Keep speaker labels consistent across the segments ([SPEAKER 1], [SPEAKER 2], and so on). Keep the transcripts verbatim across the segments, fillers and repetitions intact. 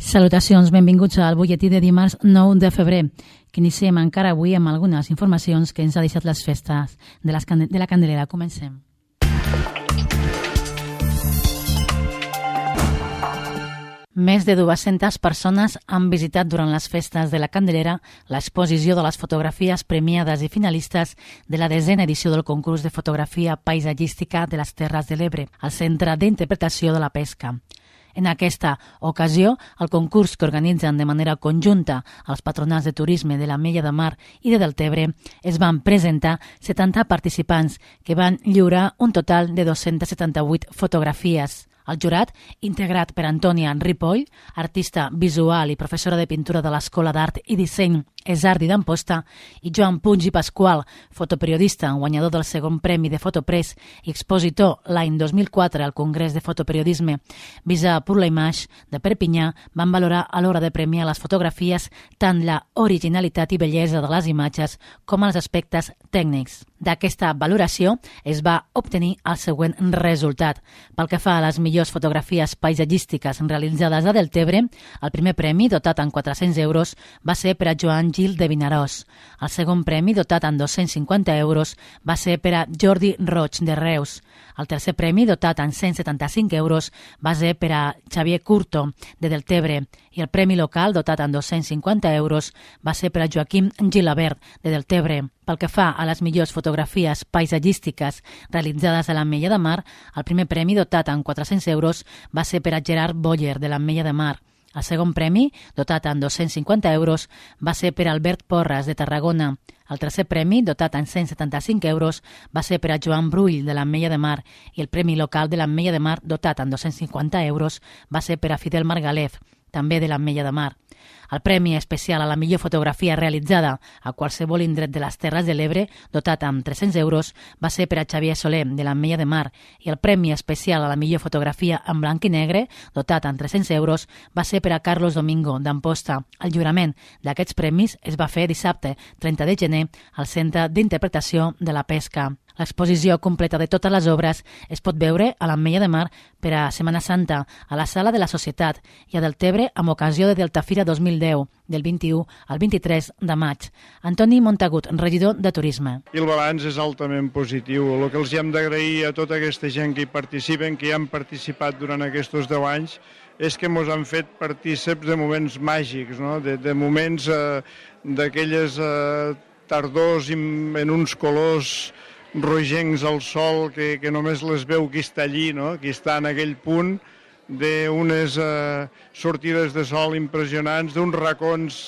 [SPEAKER 1] Salutacions, benvinguts al butlletí de dimarts nou de febrer, que iniciem encara avui amb algunes informacions que ens ha deixat les festes de, les, de la Candelera. Comencem. Més de dues-centes persones han visitat durant les festes de la Candelera l'exposició de les fotografies premiades i finalistes de la desena edició del concurs de fotografia paisatgística de les Terres de l'Ebre, al Centre d'Interpretació de la Pesca. En aquesta ocasió, el concurs que organitzen de manera conjunta els patronats de turisme de l'Ametlla de Mar i de Deltebre es van presentar setanta participants que van lliurar un total de dos-centes setanta-vuit fotografies. El jurat, integrat per Antònia Ripoll, artista visual i professora de pintura de l'Escola d'Art i Disseny Esardi d'Amposta, i Joan Puig i Pasqual, fotoperiodista, guanyador del segon premi de Fotopress i expositor l'any dos mil quatre al Congrés de Fotoperiodisme Visa pour la Image de Perpinyà, van valorar a l'hora de premiar les fotografies tant la originalitat i bellesa de les imatges com els aspectes tècnics. D'aquesta valoració es va obtenir el següent resultat. Pel que fa a les millors fotografies paisatgístiques realitzades a Deltebre, el primer premi, dotat amb quatre-cents euros, va ser per a Joan Gil de Vinaròs. El segon premi, dotat amb dos-cents cinquanta euros, va ser per a Jordi Roig de Reus. El tercer premi, dotat amb cent setanta-cinc euros, va ser per a Xavier Curto, de Deltebre. I el premi local, dotat amb dos-cents cinquanta euros, va ser per a Joaquim Gilabert, de Deltebre. Pel que fa a les millors fotografies paisatgístiques realitzades a l'Ametlla de Mar, el primer premi, dotat amb quatre-cents euros, va ser per a Gerard Boyer, de l'Ametlla de Mar. El segon premi, dotat amb dos-cents cinquanta euros, va ser per a Albert Porras, de Tarragona. El tercer premi, dotat amb cent setanta-cinc euros, va ser per a Joan Brull, de l'Ametlla de Mar, i el premi local de l'Ametlla de Mar, dotat amb dos-cents cinquanta euros, va ser per a Fidel Margalef, també de l'Ametlla de Mar. El premi especial a la millor fotografia realitzada a qualsevol indret de les Terres de l'Ebre, dotat amb tres-cents euros, va ser per a Xavier Soler, de l'Ametlla de Mar, i el premi especial a la millor fotografia en blanc i negre, dotat amb tres-cents euros, va ser per a Carlos Domingo, d'Amposta. El jurament d'aquests premis es va fer dissabte, trenta de gener, al Centre d'Interpretació de la Pesca. L'exposició completa de totes les obres es pot veure a l'Ametlla de Mar per a Setmana Santa, a la Sala de la Societat, i a Deltebre amb ocasió de Deltafira dos mil deu, del vint-i-u al vint-i-tres de maig. Antoni Montagut, regidor de Turisme.
[SPEAKER 2] I el balanç és altament positiu. El que els hem d'agrair a tota aquesta gent que hi participen, que hi han participat durant aquests deu anys, és que ens han fet partíceps de moments màgics, no? de, de moments eh, d'aquelles eh, tardors en uns colors rogencs al sol que, que només les veu qui està allí, no? Qui està en aquell punt, d'unes eh, sortides de sol impressionants, d'uns racons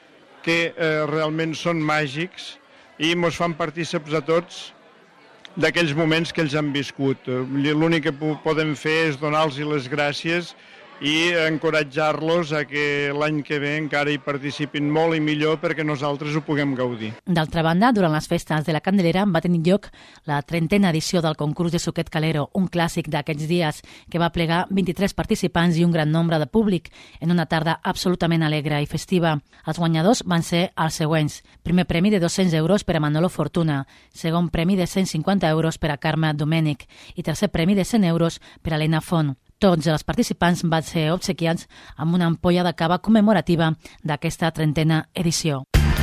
[SPEAKER 2] que eh, realment són màgics i ens fan partíceps a tots d'aquells moments que ells han viscut. L'únic que podem fer és donar-los les gràcies i encoratjar-los a que l'any que ve encara hi participin molt i millor perquè nosaltres ho puguem gaudir.
[SPEAKER 1] D'altra banda, durant les festes de la Candelera va tenir lloc la trentena edició del concurs de Suquet Calero, un clàssic d'aquests dies que va plegar vint-i-tres participants i un gran nombre de públic en una tarda absolutament alegre i festiva. Els guanyadors van ser els següents. Primer premi de dos-cents euros per a Manolo Fortuna, segon premi de cent cinquanta euros per a Carme Domènech i tercer premi de cent euros per a Helena Font. Tots els participants van ser obsequiats amb una ampolla de cava commemorativa d'aquesta trentena edició.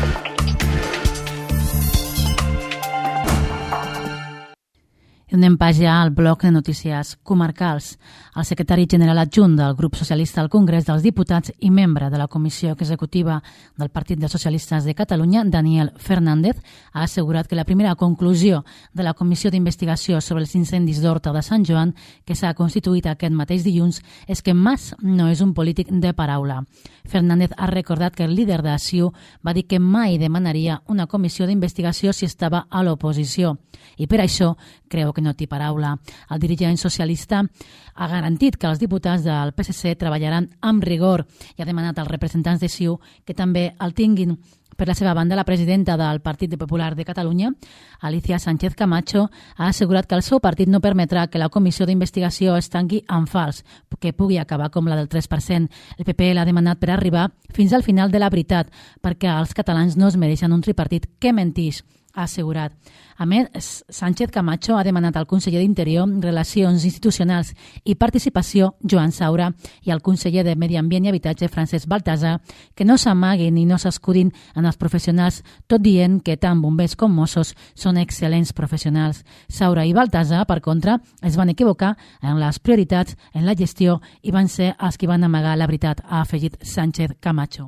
[SPEAKER 1] I anem pas ja al bloc de notícies comarcals. El secretari general adjunt del grup socialista al Congrés dels Diputats i membre de la Comissió Executiva del Partit dels Socialistes de Catalunya, Daniel Fernández, ha assegurat que la primera conclusió de la Comissió d'Investigació sobre els incendis d'Horta de Sant Joan, que s'ha constituït aquest mateix dilluns, és que Mas no és un polític de paraula. Fernández ha recordat que el líder de C I U va dir que mai demanaria una comissió d'investigació si estava a l'oposició i per això creu que no té paraula. El dirigent socialista ha garantit que els diputats del P S C treballaran amb rigor i ha demanat als representants de C I U que també el tinguin. Per la seva banda, la presidenta del Partit Popular de Catalunya, Alicia Sánchez Camacho, ha assegurat que el seu partit no permetrà que la comissió d'investigació es tanqui en fals, que pugui acabar com la del tres per cent. El P P l'ha demanat per arribar fins al final de la veritat, perquè els catalans no es mereixen un tripartit que mentix. ha assegurat. A més, Sánchez Camacho ha demanat al conseller d'Interior, Relacions Institucionals i Participació, Joan Saura, i al conseller de Medi Ambient i Habitatge, Francesc Baltasar, que no s'amaguin i no s'escudin en els professionals, tot dient que tant bombers com Mossos són excel·lents professionals. Saura i Baltasar, per contra, es van equivocar en les prioritats, en la gestió, i van ser els que van amagar la veritat, ha afegit Sánchez Camacho.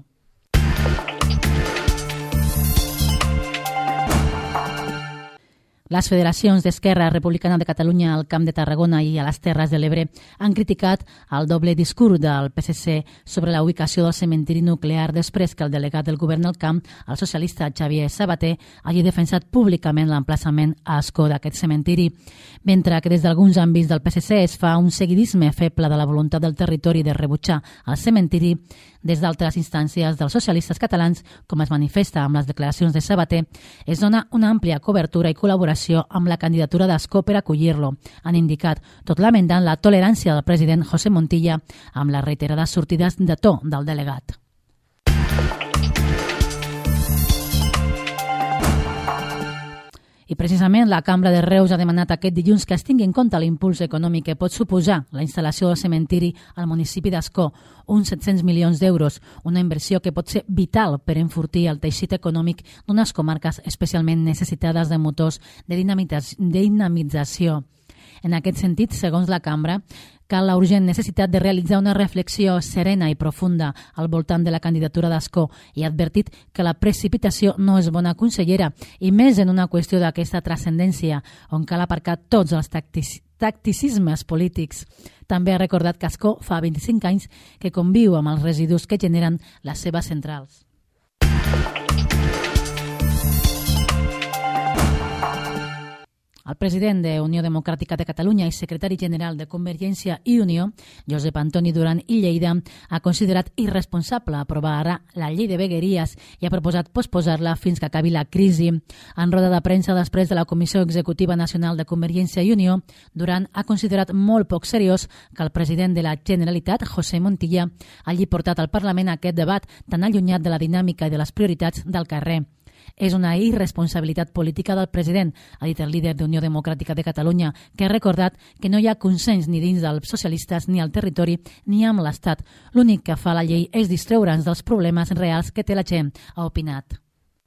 [SPEAKER 1] Les federacions d'Esquerra Republicana de Catalunya al Camp de Tarragona i a les Terres de l'Ebre han criticat el doble discurs del P S C sobre la ubicació del cementiri nuclear després que el delegat del govern al camp, el socialista Xavier Sabater, hagi defensat públicament l'emplaçament a Ascó d'aquest cementiri. Mentre que des d'alguns àmbits del P S C es fa un seguidisme feble de la voluntat del territori de rebutjar el cementiri, des d'altres instàncies dels socialistes catalans, com es manifesta amb les declaracions de Sabater, es dona una àmplia cobertura i col·laboració amb la candidatura d'Ascó per acollir-lo, han indicat, tot lamentant la tolerància del president José Montilla amb les reiterades sortides de to del delegat. I precisament la Cambra de Reus ha demanat aquest dilluns que es tingui en compte l'impuls econòmic que pot suposar la instal·lació del cementiri al municipi d'Ascó, uns set-cents milions d'euros, una inversió que pot ser vital per enfortir el teixit econòmic d'unes comarques especialment necessitades de motors de dinamització. En aquest sentit, segons la Cambra, cal la urgent necessitat de realitzar una reflexió serena i profunda al voltant de la candidatura d'Ascó i ha advertit que la precipitació no és bona consellera i més en una qüestió d'aquesta transcendència on cal aparcar tots els tacticis tacticismes polítics. També ha recordat que Ascó fa vint-i-cinc anys que conviu amb els residus que generen les seves centrals. El president de Unió Democràtica de Catalunya i secretari general de Convergència i Unió, Josep Antoni Duran i Lleida, ha considerat irresponsable aprovar ara la llei de vegueries i ha proposat posposar-la fins que acabi la crisi. En roda de premsa després de la Comissió Executiva Nacional de Convergència i Unió, Duran ha considerat molt poc seriós que el president de la Generalitat, José Montilla, hagi portat al Parlament aquest debat tan allunyat de la dinàmica i de les prioritats del carrer. És una irresponsabilitat política del president, ha dit el líder d'Unió Democràtica de Catalunya, que ha recordat que no hi ha consens ni dins dels socialistes ni al territori ni amb l'Estat. L'únic que fa la llei és distreure'ns dels problemes reals que té la gent, ha opinat.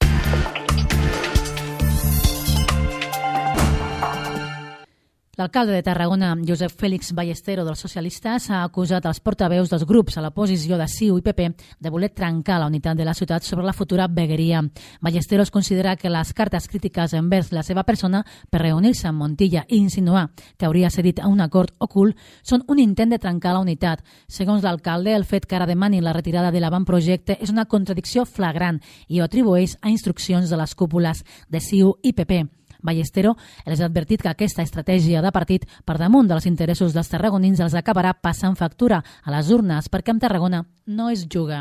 [SPEAKER 1] L'alcalde de Tarragona, Josep Félix Ballestero, dels socialistes, ha acusat els portaveus dels grups a la posició de C I U i P P de voler trencar la unitat de la ciutat sobre la futura vegueria. Ballestero es considera que les cartes crítiques envers la seva persona per reunir-se amb Montilla i insinuar que hauria cedit a un acord ocult són un intent de trencar la unitat. Segons l'alcalde, el fet que ara demani la retirada de l'avantprojecte és una contradicció flagrant i ho atribueix a instruccions de les cúpules de C I U i P P. Ballestero els ha advertit que aquesta estratègia de partit per damunt dels interessos dels tarragonins els acabarà passant factura a les urnes perquè amb Tarragona no es juga.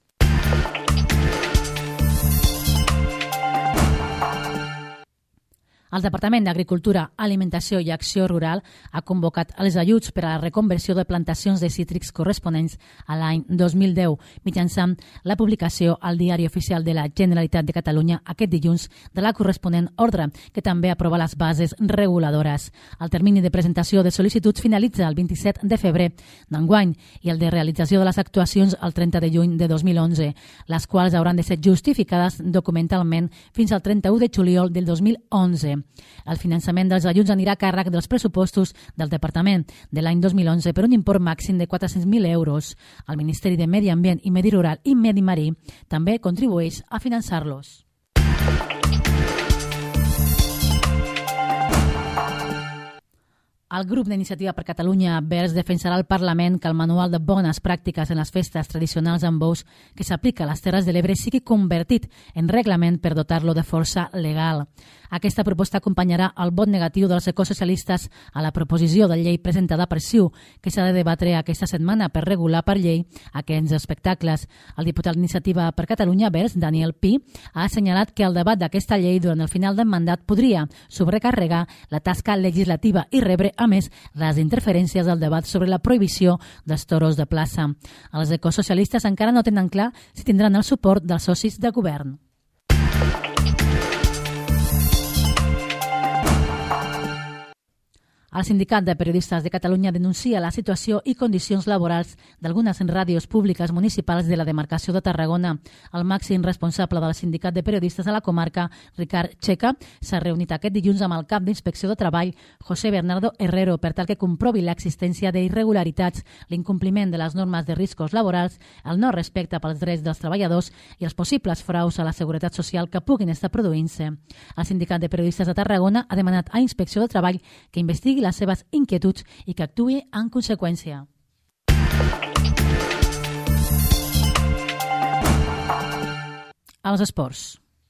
[SPEAKER 1] El Departament d'Agricultura, Alimentació i Acció Rural ha convocat els ajuts per a la reconversió de plantacions de cítrics corresponents a l'any dos mil deu, mitjançant la publicació al Diari Oficial de la Generalitat de Catalunya aquest dilluns de la corresponent ordre, que també aprova les bases reguladores. El termini de presentació de sol·licituds finalitza el vint-i-set de febrer d'enguany i el de realització de les actuacions el trenta de juny de dos mil onze, les quals hauran de ser justificades documentalment fins al trenta-u de juliol del dos mil onze. El finançament dels ajuts anirà a càrrec dels pressupostos del Departament de l'any dos mil onze per un import màxim de quatre-cents mil euros. El Ministeri de Medi Ambient i Medi Rural i Medi Marí també contribueix a finançar-los. El grup d'Iniciativa per Catalunya Verds defensarà al Parlament que el manual de bones pràctiques en les festes tradicionals amb bous que s'aplica a les Terres de l'Ebre sigui convertit en reglament per dotar-lo de força legal. Aquesta proposta acompanyarà el vot negatiu dels ecosocialistes a la proposició de llei presentada per C I U, que s'ha de debatre aquesta setmana per regular per llei aquests espectacles. El diputat d'Iniciativa per Catalunya Verds, Daniel Pi, ha assenyalat que el debat d'aquesta llei durant el final del mandat podria sobrecarregar la tasca legislativa i rebre, a més, les interferències del debat sobre la prohibició dels toros de plaça. Els ecosocialistes encara no tenen clar si tindran el suport dels socis de govern. El Sindicat de Periodistes de Catalunya denuncia la situació i condicions laborals d'algunes ràdios públiques municipals de la demarcació de Tarragona. El màxim responsable del Sindicat de Periodistes a la comarca, Ricard Checa, s'ha reunit aquest dilluns amb el cap d'Inspecció de Treball, José Bernardo Herrero, per tal que comprovi l'existència d'irregularitats, l'incompliment de les normes de riscos laborals, el no respecte pels drets dels treballadors i els possibles fraus a la seguretat social que puguin estar produint-se. El Sindicat de Periodistes de Tarragona ha demanat a Inspecció de Treball que investigui les seves inquietuds i que actuï en conseqüència. Els esports.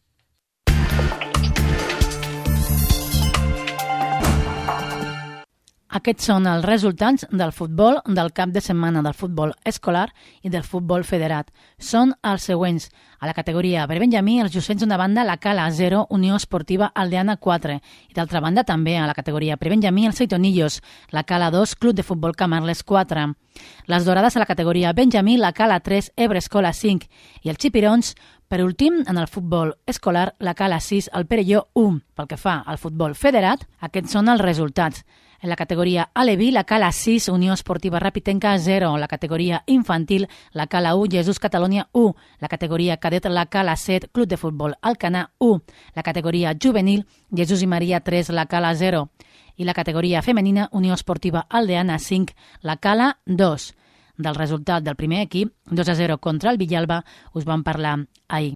[SPEAKER 1] Aquests són els resultats del futbol del cap de setmana del futbol escolar i del futbol federat. Són els següents. A la categoria Prebenjamí, els Jossets d'una banda, la Cala zero, Unió Esportiva Aldeana quatre. I d'altra banda també a la categoria Prebenjamí, els Seitonillos, la Cala dos, Club de Futbol Camarles quatre. Les Dorades a la categoria Benjamí, la Cala tres, Ebre Escola cinc. I els Xipirons, per últim, en el futbol escolar, la Cala sis, el Perelló u. Pel que fa al futbol federat, aquests són els resultats. En la categoria Aleví, la Cala sis, Unió Esportiva Rapitenca zero. La categoria infantil, la Cala u, Jesús Catalonia u. La categoria cadet, la Cala set, Club de Futbol Alcanar u. La categoria juvenil, Jesús i Maria tres, la Cala zero. I la categoria femenina, Unió Esportiva Aldeana cinc, la Cala dos. Del resultat del primer equip, dos a zero contra el Villalba, us vam parlar ahir.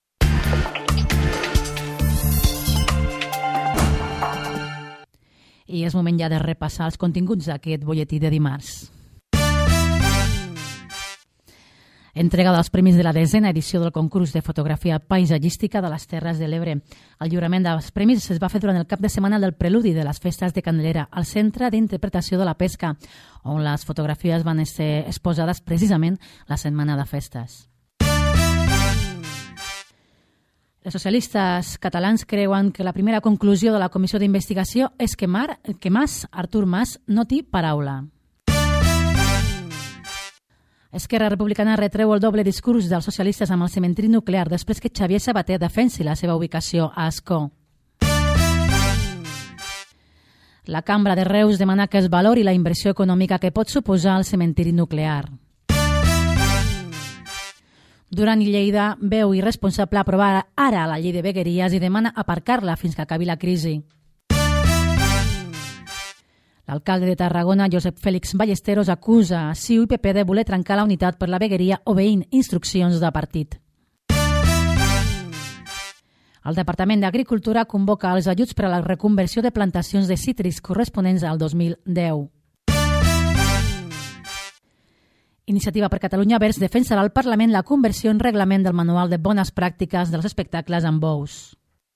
[SPEAKER 1] I és moment ja de repassar els continguts d'aquest butlletí de dimarts. Entrega dels premis de la desena edició del concurs de fotografia paisatgística de les Terres de l'Ebre. El lliurament dels premis es va fer durant el cap de setmana del preludi de les festes de Candelera, al Centre d'Interpretació de la Pesca, on les fotografies van ser exposades precisament la setmana de festes. Els socialistes catalans creuen que la primera conclusió de la comissió d'investigació és que, Mar, que Mas, Artur Mas, no té paraula. Esquerra Republicana retreu el doble discurs dels socialistes amb el cementiri nuclear després que Xavier Sabater defensi la seva ubicació a Ascó. La Cambra de Reus demana que es valori la inversió econòmica que pot suposar el cementiri nuclear. Duran i Lleida veu irresponsable aprovar ara la llei de vegueries i demana aparcar-la fins que acabi la crisi. L'alcalde de Tarragona, Josep Félix Ballesteros, acusa a C I U i P P de voler trencar la unitat per la vegueria obeint instruccions de partit. El Departament d'Agricultura convoca els ajuts per a la reconversió de plantacions de cítrics corresponents al dos mil deu. Iniciativa per Catalunya Verds defensarà al Parlament la conversió en reglament del Manual de Bones Pràctiques dels espectacles amb bous.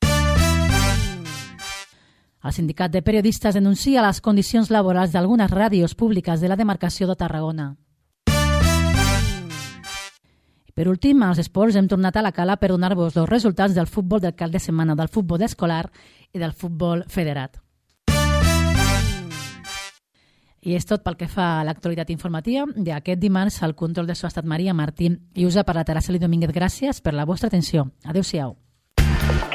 [SPEAKER 1] El Sindicat de Periodistes denuncia les condicions laborals d'algunes ràdios públiques de la demarcació de Tarragona. I per últim, als esports hem tornat a la Cala per donar-vos els resultats del futbol del cap de setmana, del futbol escolar i del futbol federat. I és tot pel que fa a l'actualitat informativa d'aquest dimarts. Al control de so ha estat Maria Martín i us ha parlat Araceli Domínguez. Gràcies per la vostra atenció. Adéu-siau.